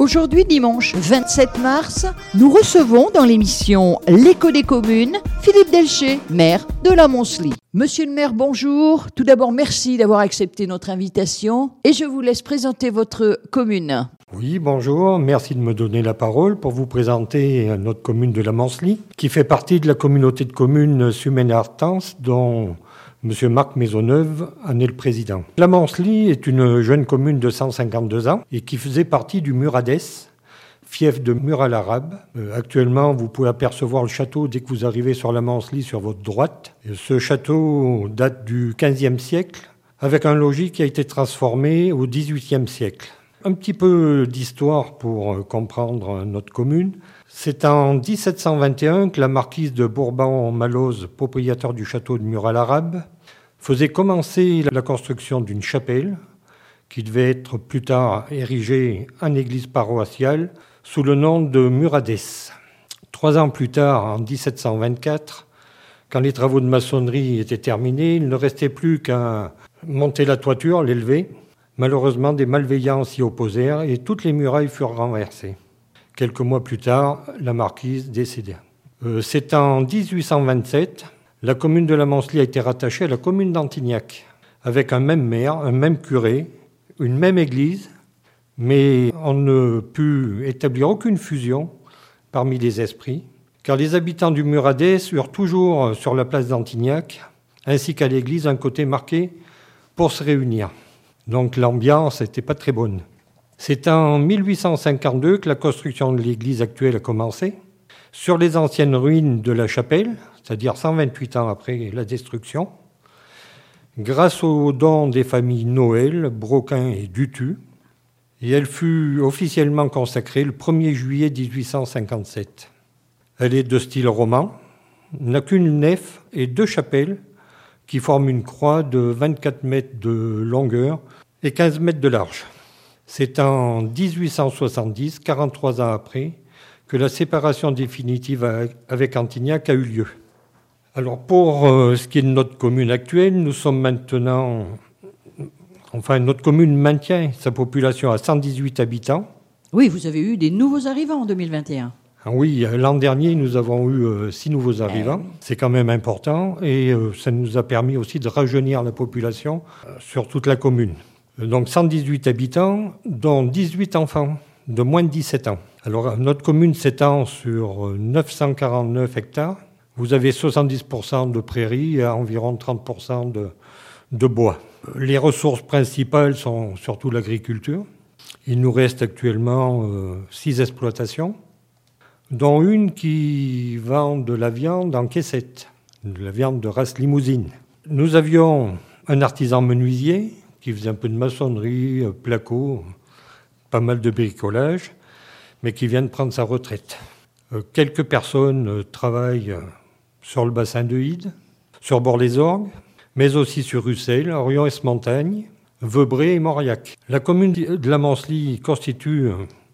Aujourd'hui, dimanche 27 mars, nous recevons dans l'émission L'écho des communes, Philippe Delcher, maire de la Moncely. Monsieur le maire, bonjour. Tout d'abord, merci d'avoir accepté notre invitation et je vous laisse présenter votre commune. Oui, bonjour. Merci de me donner la parole pour vous présenter notre commune de la Moncely, qui fait partie de la communauté de communes Sumaine-Artens, dont M. Marc Maisonneuve en est le président. La Moncely est une jeune commune de 152 ans et qui faisait partie du Muradès, fief de Mur-à-l'Arabe. Actuellement, vous pouvez apercevoir le château dès que vous arrivez sur la Moncely sur votre droite. Ce château date du XVe siècle, avec un logis qui a été transformé au XVIIIe siècle. Un petit peu d'histoire pour comprendre notre commune. C'est en 1721 que la marquise de Bourbon-Malloz, propriétaire du château de Mur-à-l'Arabe, faisait commencer la construction d'une chapelle qui devait être plus tard érigée en église paroissiale sous le nom de Muradès. 3 ans plus tard, en 1724, quand les travaux de maçonnerie étaient terminés, il ne restait plus qu'à monter la toiture, l'élever. Malheureusement, des malveillants s'y opposèrent et toutes les murailles furent renversées. Quelques mois plus tard, la marquise décéda. C'est en 1827, la commune de la Moncely a été rattachée à la commune d'Antignac, avec un même maire, un même curé, une même église, mais on ne put établir aucune fusion parmi les esprits, car les habitants du Muradès eurent toujours sur la place d'Antignac, ainsi qu'à l'église, un côté marqué pour se réunir. Donc l'ambiance n'était pas très bonne. C'est en 1852 que la construction de l'église actuelle a commencé, sur les anciennes ruines de la chapelle, c'est-à-dire 128 ans après la destruction, grâce aux dons des familles Noël, Broquin et Dutu, et elle fut officiellement consacrée le 1er juillet 1857. Elle est de style roman, n'a qu'une nef et 2 chapelles qui forment une croix de 24 mètres de longueur et 15 mètres de large. C'est en 1870, 43 ans après, que la séparation définitive avec Antignac a eu lieu. Alors pour ce qui est de notre commune actuelle, nous sommes maintenant... notre commune maintient sa population à 118 habitants. Oui, vous avez eu des nouveaux arrivants en 2021. Oui, l'an dernier, nous avons eu 6 nouveaux arrivants. C'est quand même important et ça nous a permis aussi de rajeunir la population sur toute la commune. Donc 118 habitants, dont 18 enfants de moins de 17 ans. Alors notre commune s'étend sur 949 hectares. Vous avez 70% de prairies et environ 30% de bois. Les ressources principales sont surtout l'agriculture. Il nous reste actuellement 6 exploitations, dont une qui vend de la viande en caissette, de la viande de race limousine. Nous avions un artisan menuisier qui faisait un peu de maçonnerie, placo, pas mal de bricolage, mais qui vient de prendre sa retraite. Quelques personnes travaillent sur le bassin de Hide, sur Bord-les-Orgues, mais aussi sur Ussel, Orion-Esmontagne, Veubray et Mauriac. La commune de la Moncely constitue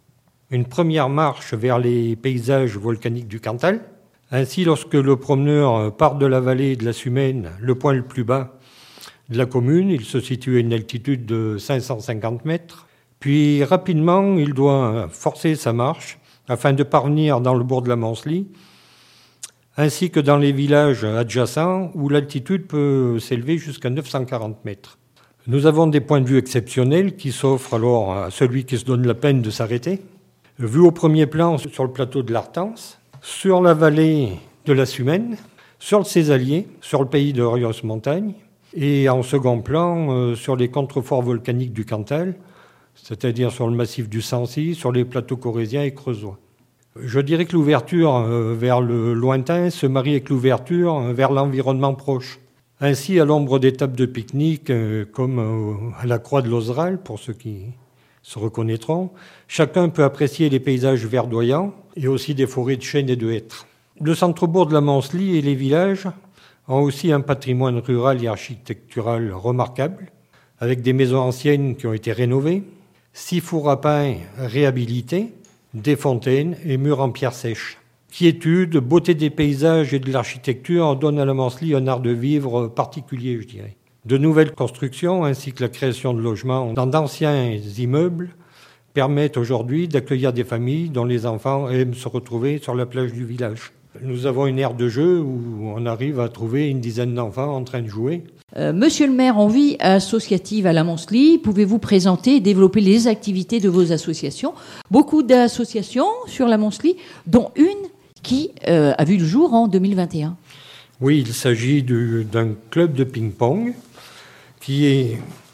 une première marche vers les paysages volcaniques du Cantal. Ainsi, lorsque le promeneur part de la vallée de la Sumaine, le point le plus bas de la commune, il se situe à une altitude de 550 mètres. Puis rapidement, il doit forcer sa marche afin de parvenir dans le bourg de la Moncely, ainsi que dans les villages adjacents où l'altitude peut s'élever jusqu'à 940 mètres. Nous avons des points de vue exceptionnels qui s'offrent alors à celui qui se donne la peine de s'arrêter. Vu au premier plan sur le plateau de l'Artens, sur la vallée de la Sumaine, sur le Césalier, sur le pays de Orion-Montagne, et en second plan sur les contreforts volcaniques du Cantal, c'est-à-dire sur le massif du Sancy, sur les plateaux corréziens et creusois. Je dirais que l'ouverture vers le lointain se marie avec l'ouverture vers l'environnement proche. Ainsi, à l'ombre des tables de pique-nique, comme à la Croix de l'Ozeral, pour ceux qui se reconnaîtront, chacun peut apprécier les paysages verdoyants et aussi des forêts de chênes et de hêtres. Le centre-bourg de la Moncely et les villages ont aussi un patrimoine rural et architectural remarquable, avec des maisons anciennes qui ont été rénovées, 6 fours à pain réhabilités, des fontaines et murs en pierre sèche. Quiétude, beauté des paysages et de l'architecture donnent à la Moncely un art de vivre particulier, je dirais. De nouvelles constructions ainsi que la création de logements dans d'anciens immeubles permettent aujourd'hui d'accueillir des familles dont les enfants aiment se retrouver sur la plage du village. Nous avons une aire de jeu où on arrive à trouver une dizaine d'enfants en train de jouer. Monsieur le maire, en vie associative à la Monsely, pouvez-vous présenter et développer les activités de vos associations ? Beaucoup d'associations sur la Monsely, dont une qui a vu le jour en 2021. Oui, il s'agit d'un club de ping-pong qui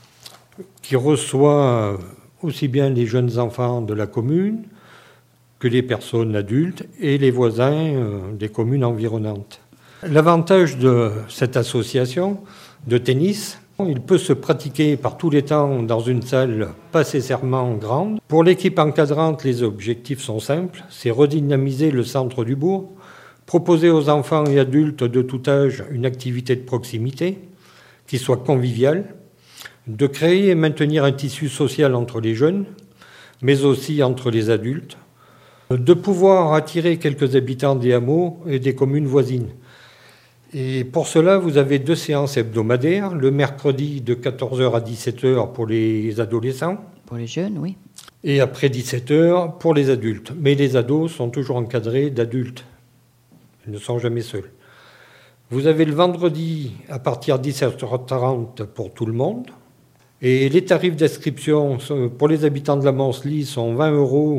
reçoit aussi bien les jeunes enfants de la commune que les personnes adultes et les voisins des communes environnantes. L'avantage de cette association de tennis, il peut se pratiquer par tous les temps dans une salle pas nécessairement grande. Pour l'équipe encadrante, les objectifs sont simples, c'est redynamiser le centre du bourg, proposer aux enfants et adultes de tout âge une activité de proximité qui soit conviviale, de créer et maintenir un tissu social entre les jeunes, mais aussi entre les adultes, de pouvoir attirer quelques habitants des hameaux et des communes voisines. Et pour cela, vous avez 2 séances hebdomadaires, le mercredi de 14h à 17h pour les adolescents. Pour les jeunes, oui. Et après 17h pour les adultes. Mais les ados sont toujours encadrés d'adultes. Ils ne sont jamais seuls. Vous avez le vendredi à partir de 17h30 pour tout le monde. Et les tarifs d'inscription pour les habitants de la Monsely sont 20 €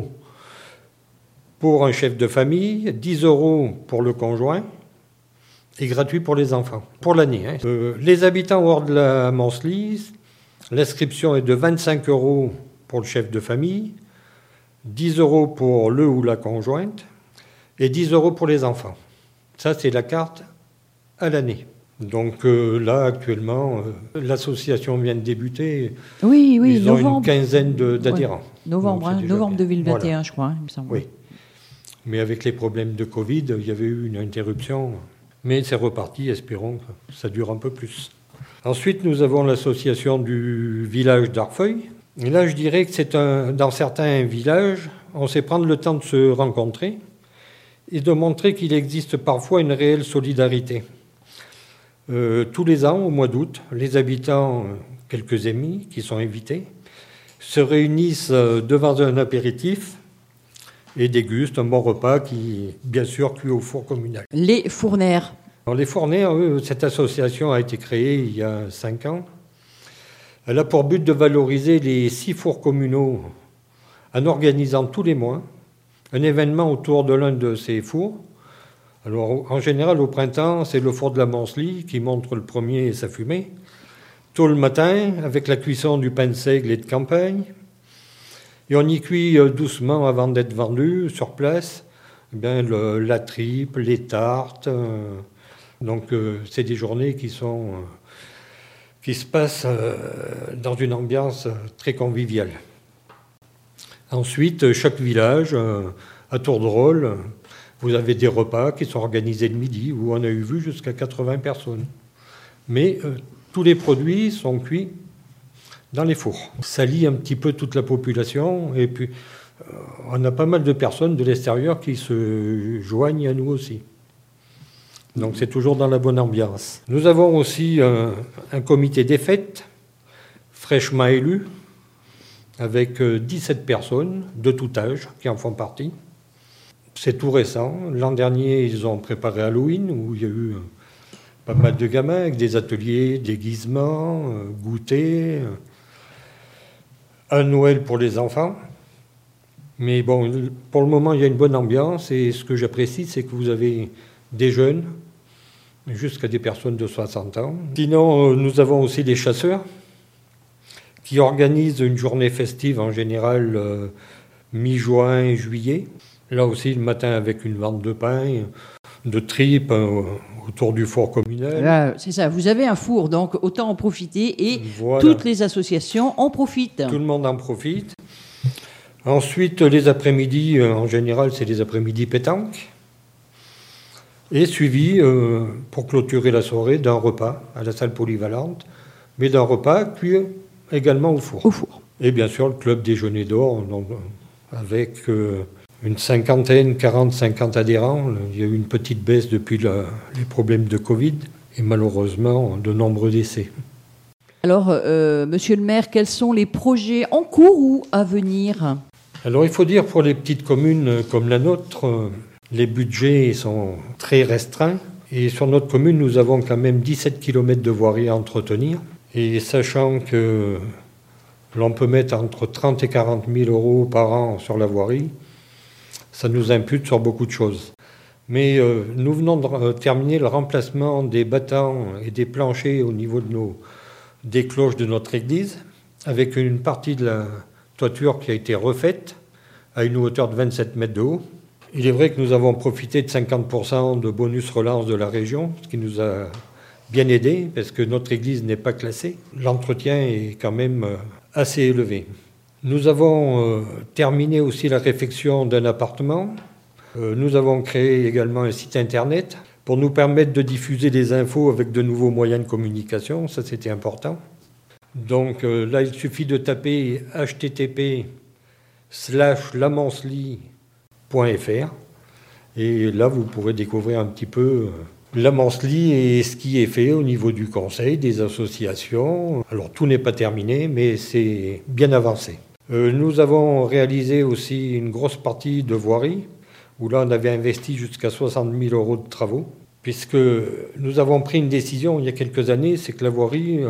pour un chef de famille, 10 € pour le conjoint et gratuit pour les enfants, pour l'année. Les habitants hors de la Monsely, l'inscription est de 25 € pour le chef de famille, 10 € pour le ou la conjointe et 10 € pour les enfants. Ça, c'est la carte à l'année. Donc là, actuellement, l'association vient de débuter. Oui, Ils novembre. ont une quinzaine d'adhérents. Ouais. Novembre 2021, voilà. Je crois, il me semble. Oui. Mais avec les problèmes de Covid, il y avait eu une interruption. Mais c'est reparti, espérons que ça dure un peu plus. Ensuite, nous avons l'association du village d'Arfeuil. Et là, je dirais que dans certains villages, on sait prendre le temps de se rencontrer et de montrer qu'il existe parfois une réelle solidarité. Tous les ans, au mois d'août, les habitants, quelques amis qui sont invités, se réunissent devant un apéritif et dégustent un bon repas qui, bien sûr, cuit au four communal. Les Fournaires. Alors, les Fournaires, cette association a été créée il y a 5 ans. Elle a pour but de valoriser les 6 fours communaux en organisant tous les mois un événement autour de l'un de ces fours. Alors, en général, au printemps, c'est le four de la Monsely qui montre le premier sa fumée. Tôt le matin, avec la cuisson du pain de seigle et de campagne. Et on y cuit doucement avant d'être vendu sur place. Eh bien, la tripe, les tartes. Donc, c'est des journées qui se passent dans une ambiance très conviviale. Ensuite, chaque village, à tour de rôle, vous avez des repas qui sont organisés le midi, où on a eu vu jusqu'à 80 personnes. Mais tous les produits sont cuits dans les fours. Ça lie un petit peu toute la population, et puis on a pas mal de personnes de l'extérieur qui se joignent à nous aussi. Donc c'est toujours dans la bonne ambiance. Nous avons aussi un comité des fêtes, fraîchement élu, avec 17 personnes de tout âge qui en font partie. C'est tout récent. L'an dernier, ils ont préparé Halloween, où il y a eu pas mal de gamins avec des ateliers, déguisements, goûters, un Noël pour les enfants. Mais bon, pour le moment, il y a une bonne ambiance. Et ce que j'apprécie, c'est que vous avez des jeunes, jusqu'à des personnes de 60 ans. Sinon, nous avons aussi les chasseurs, qui organisent une journée festive en général mi-juin et juillet. Là aussi, le matin, avec une vente de pain, de tripes autour du four communal. Là, c'est ça, vous avez un four, donc autant en profiter et voilà. Toutes les associations en profitent. Tout le monde en profite. Ensuite, les après-midi, en général, c'est les après-midi pétanque. Et suivi, pour clôturer la soirée, d'un repas à la salle polyvalente, mais d'un repas cuit également au four. Au four. Et bien sûr, le club déjeuner d'or, avec une 50 adhérents. Il y a eu une petite baisse depuis les problèmes de Covid et malheureusement de nombreux décès. Alors, monsieur le maire, quels sont les projets en cours ou à venir ? Alors il faut dire pour les petites communes comme la nôtre, les budgets sont très restreints. Et sur notre commune, nous avons quand même 17 km de voirie à entretenir. Et sachant que l'on peut mettre entre 30 et 40 000 euros par an sur la voirie, ça nous impute sur beaucoup de choses. Mais nous venons de terminer le remplacement des battants et des planchers au niveau des cloches de notre église, avec une partie de la toiture qui a été refaite à une hauteur de 27 mètres de haut. Il est vrai que nous avons profité de 50% de bonus relance de la région, ce qui nous a bien aidé, parce que notre église n'est pas classée. L'entretien est quand même assez élevé. Nous avons terminé aussi la réfection d'un appartement. Nous avons créé également un site internet pour nous permettre de diffuser des infos avec de nouveaux moyens de communication. Ça, c'était important. Donc là, il suffit de taper http://lamonsly.fr et là, vous pourrez découvrir un petit peu la Mancelie et ce qui est fait au niveau du conseil, des associations. Alors, tout n'est pas terminé, mais c'est bien avancé. Nous avons réalisé aussi une grosse partie de voirie, où là, on avait investi jusqu'à 60 000 euros de travaux, puisque nous avons pris une décision il y a quelques années, c'est que la voirie,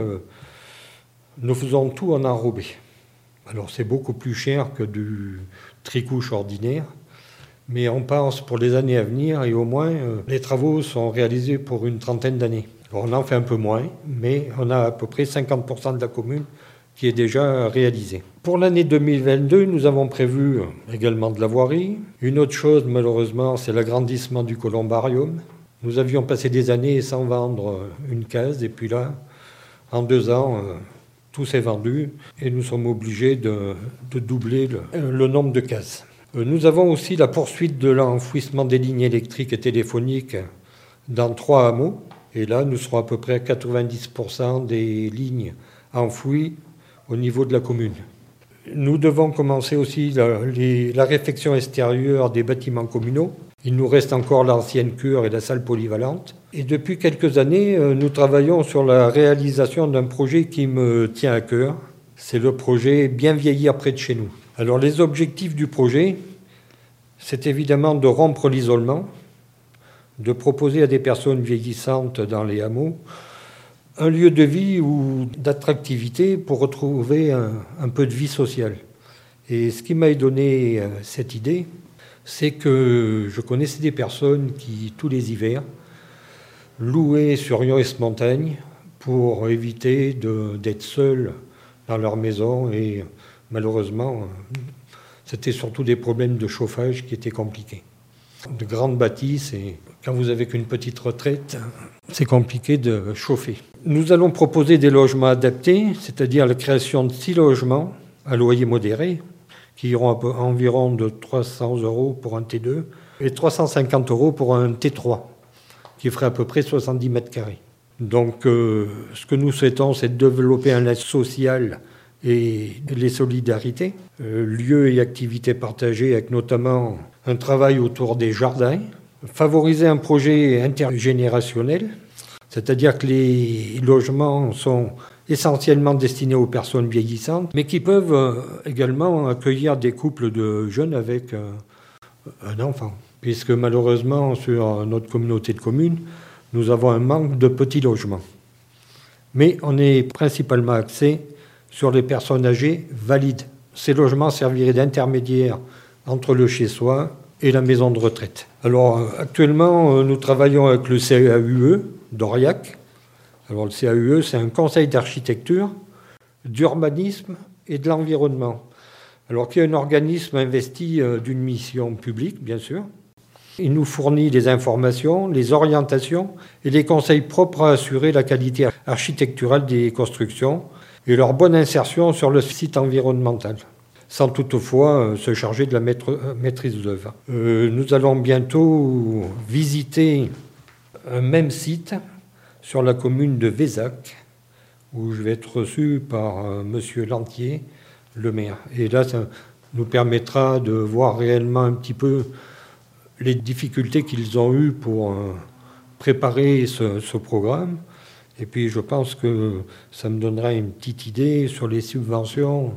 nous faisons tout en enrobé. Alors, c'est beaucoup plus cher que du tricouche ordinaire, mais on pense pour les années à venir, et au moins, les travaux sont réalisés pour une trentaine d'années. Alors, on en fait un peu moins, mais on a à peu près 50% de la commune qui est déjà réalisée. Pour l'année 2022, nous avons prévu également de la voirie. Une autre chose, malheureusement, c'est l'agrandissement du columbarium. Nous avions passé des années sans vendre une case, et puis là, en 2 ans, tout s'est vendu, et nous sommes obligés de doubler le nombre de cases. Nous avons aussi la poursuite de l'enfouissement des lignes électriques et téléphoniques dans 3 hameaux. Et là, nous serons à peu près à 90% des lignes enfouies au niveau de la commune. Nous devons commencer aussi la réfection extérieure des bâtiments communaux. Il nous reste encore l'ancienne cure et la salle polyvalente. Et depuis quelques années, nous travaillons sur la réalisation d'un projet qui me tient à cœur. C'est le projet Bien vieillir près de chez nous. Alors les objectifs du projet, c'est évidemment de rompre l'isolement, de proposer à des personnes vieillissantes dans les hameaux un lieu de vie ou d'attractivité pour retrouver un peu de vie sociale. Et ce qui m'a donné cette idée, c'est que je connaissais des personnes qui, tous les hivers, louaient sur Rion-Montagne pour éviter d'être seules dans leur maison. Et malheureusement, c'était surtout des problèmes de chauffage qui étaient compliqués. De grandes bâtisses, et quand vous avez qu'une petite retraite, c'est compliqué de chauffer. Nous allons proposer des logements adaptés, c'est-à-dire la création de 6 logements à loyer modéré, qui iront environ de 300 euros pour un T2 et 350 euros pour un T3, qui ferait à peu près 70 mètres carrés. Donc, ce que nous souhaitons, c'est de développer un lien social et les solidarités, lieux et activités partagées avec notamment un travail autour des jardins, favoriser un projet intergénérationnel, c'est-à-dire que les logements sont essentiellement destinés aux personnes vieillissantes, mais qui peuvent également accueillir des couples de jeunes avec un enfant. Puisque malheureusement, sur notre communauté de communes, nous avons un manque de petits logements. Mais on est principalement axé sur les personnes âgées valides. Ces logements serviraient d'intermédiaire entre le chez-soi et la maison de retraite. Alors actuellement, nous travaillons avec le CAUE d'Aurillac. Alors le CAUE, c'est un conseil d'architecture, d'urbanisme et de l'environnement. Alors qui est un organisme investi d'une mission publique, bien sûr. Il nous fournit les informations, les orientations et les conseils propres à assurer la qualité architecturale des constructions et leur bonne insertion sur le site environnemental, sans toutefois se charger de la maîtrise d'œuvre. Nous allons bientôt visiter un même site sur la commune de Vézac, où je vais être reçu par monsieur Lantier, le maire. Et là, ça nous permettra de voir réellement un petit peu les difficultés qu'ils ont eues pour préparer ce programme. Et puis je pense que ça me donnera une petite idée sur les subventions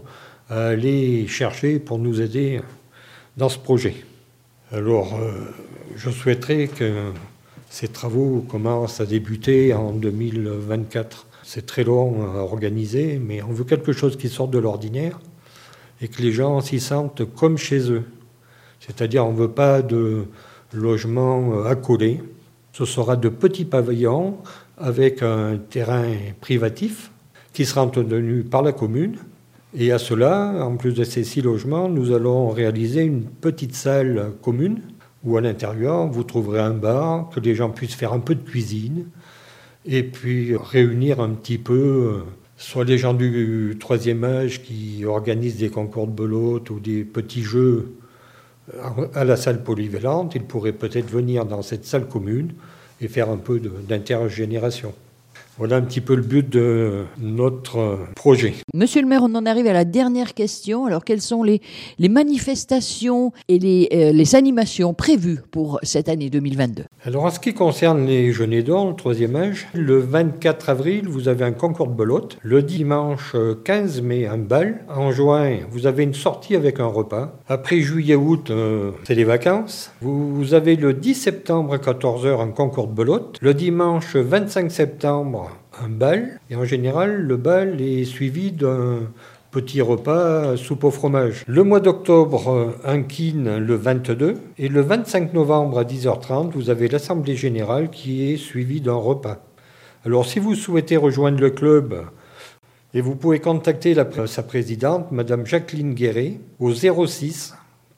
à aller chercher pour nous aider dans ce projet. Alors, je souhaiterais que ces travaux commencent à débuter en 2024. C'est très long à organiser, mais on veut quelque chose qui sorte de l'ordinaire et que les gens s'y sentent comme chez eux. C'est-à-dire, on ne veut pas de logements accolés. Ce sera de petits pavillons avec un terrain privatif qui sera entretenu par la commune. Et à cela, en plus de ces 6 logements, nous allons réaliser une petite salle commune où à l'intérieur, vous trouverez un bar, que les gens puissent faire un peu de cuisine et puis réunir un petit peu soit les gens du 3e âge qui organisent des concours de belote ou des petits jeux à la salle polyvalente. Ils pourraient peut-être venir dans cette salle commune et faire un peu d'intergénération. Voilà un petit peu le but de notre projet. Monsieur le maire, on en arrive à la dernière question. Alors, quelles sont les manifestations et les animations prévues pour cette année 2022 ? Alors, en ce qui concerne les jeunes aidants, le 3e âge, le 24 avril, vous avez un concours de belote. Le dimanche 15 mai, un bal. En juin, vous avez une sortie avec un repas. Après juillet-août, c'est les vacances. Vous avez le 10 septembre à 14h un concours de belote. Le dimanche 25 septembre, un bal. Et en général, le bal est suivi d'un petit repas, soupe au fromage. Le mois d'octobre, un kin le 22. Et le 25 novembre à 10h30, vous avez l'Assemblée générale qui est suivie d'un repas. Alors, si vous souhaitez rejoindre le club, et vous pouvez contacter sa présidente, Madame Jacqueline Guéret, au 06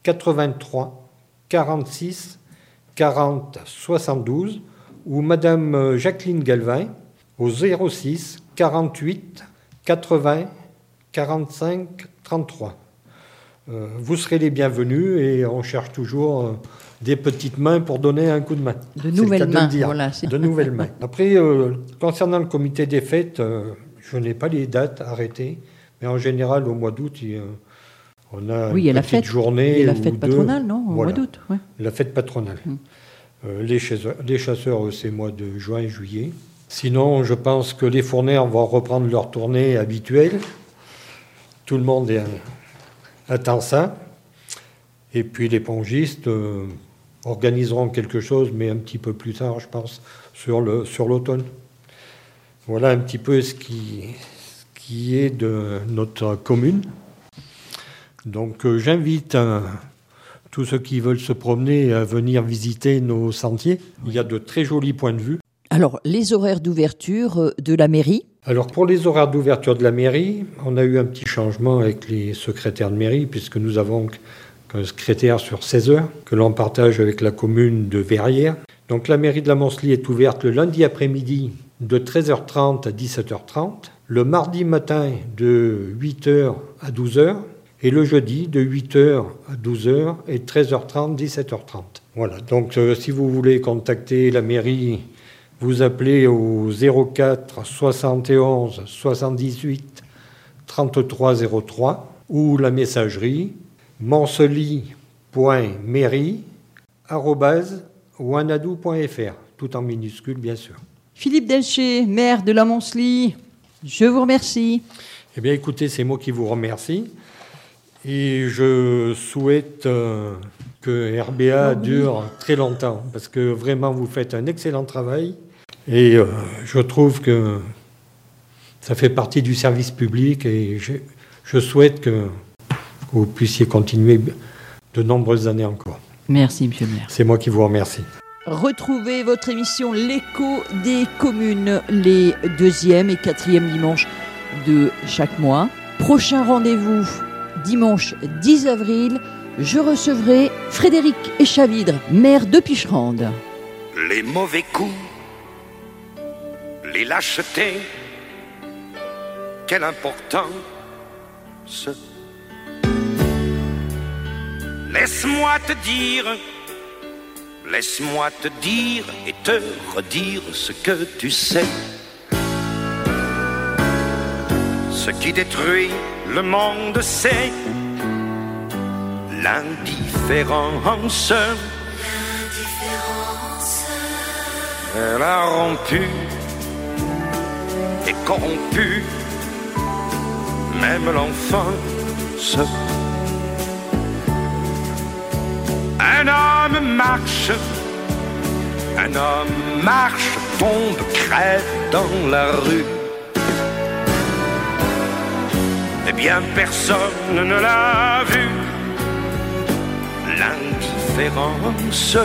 83 46 40 72, ou Madame Jacqueline Galvin, au 06 48 80 45 33. Vous serez les bienvenus et on cherche toujours des petites mains pour donner un coup de main. De nouvelles mains, voilà. De nouvelles mains. Après, concernant le comité des fêtes, je n'ai pas les dates arrêtées, mais en général, au mois d'août, on a une petite journée. Et la fête patronale, non ? Au mois d'août, ouais. La fête patronale. Les chasseurs, c'est mois de juin et juillet. Sinon, je pense que les fournaires vont reprendre leur tournée habituelle. Tout le monde attend ça. Et puis les pongistes organiseront quelque chose, mais un petit peu plus tard, je pense, sur l'automne. Voilà un petit peu ce qui est de notre commune. Donc j'invite tous ceux qui veulent se promener à venir visiter nos sentiers. Il y a de très jolis points de vue. Alors, les horaires d'ouverture de la mairie ? Alors, pour les horaires d'ouverture de la mairie, on a eu un petit changement avec les secrétaires de mairie, puisque nous avons un secrétaire sur 16 heures, que l'on partage avec la commune de Verrières. Donc, la mairie de la Moncely est ouverte le lundi après-midi de 13h30 à 17h30, le mardi matin de 8h à 12h, et le jeudi de 8h à 12h et 13h30, 17h30. Voilà, donc si vous voulez contacter la mairie, vous appelez au 04 71 78 33 03 ou la messagerie moncely.mairie@wanadou.fr, tout en minuscule bien sûr. Philippe Delcher, maire de la Moncely, je vous remercie. Eh bien écoutez, c'est moi qui vous remercie et je souhaite que RBA dure très longtemps parce que vraiment vous faites un excellent travail. Et je trouve que ça fait partie du service public et je souhaite que vous puissiez continuer de nombreuses années encore. Merci, monsieur le maire. C'est moi qui vous remercie. Retrouvez votre émission L'écho des communes les 2e et 4e dimanches de chaque mois. Prochain rendez-vous dimanche 10 avril. Je recevrai Frédéric Echavidre, maire de Picherande. Les mauvais coups, les lâchetés, quelle importance. Laisse-moi te dire et te redire ce que tu sais. Ce qui détruit le monde, c'est l'indifférence. Elle a rompu et corrompu même l'enfant. Un homme marche, tombe, crève dans la rue. Eh bien personne ne l'a vu. L'indifférence,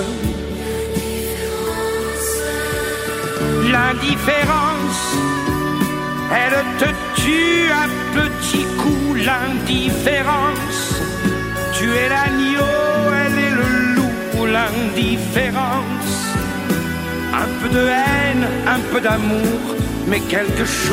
elle te tue à petits coups. L'indifférence, tu es l'agneau, elle est le loup. L'indifférence, un peu de haine, un peu d'amour, mais quelque chose.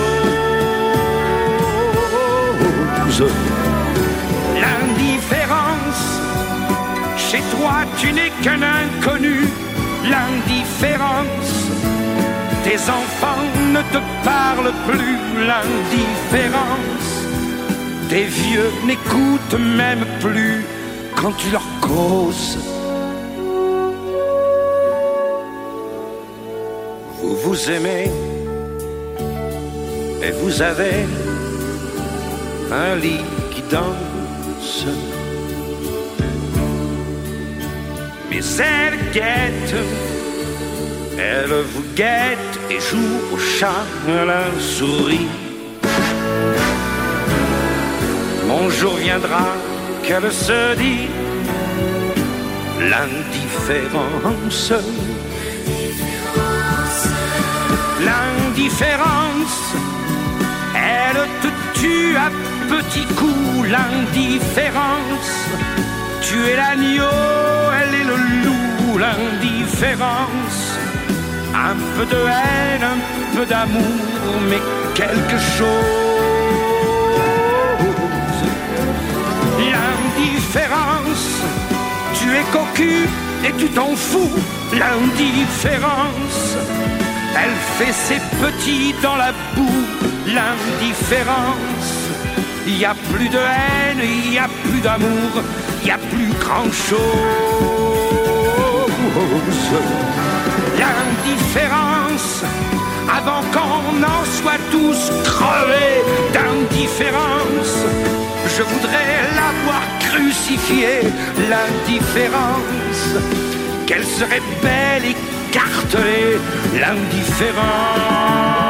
L'indifférence, chez toi tu n'es qu'un inconnu. L'indifférence, tes enfants ne te parlent plus. L'indifférence, tes vieux n'écoutent même plus quand tu leur causes. Vous vous aimez et vous avez un lit qui danse, mais elle guette, elle vous guette et joue au chat à la souris. Mon jour viendra qu'elle se dit l'indifférence. L'indifférence, elle te tue à petits coups. L'indifférence, tu es l'agneau, elle est le loup. L'indifférence, un peu de haine, un peu d'amour, mais quelque chose. L'indifférence, tu es cocu et tu t'en fous. L'indifférence, elle fait ses petits dans la boue. L'indifférence, il n'y a plus de haine, il n'y a plus d'amour, il n'y a plus grand chose. L'indifférence, avant qu'on en soit tous crevés d'indifférence, je voudrais la voir crucifiée. L'indifférence, qu'elle serait belle et écartelée. L'indifférence.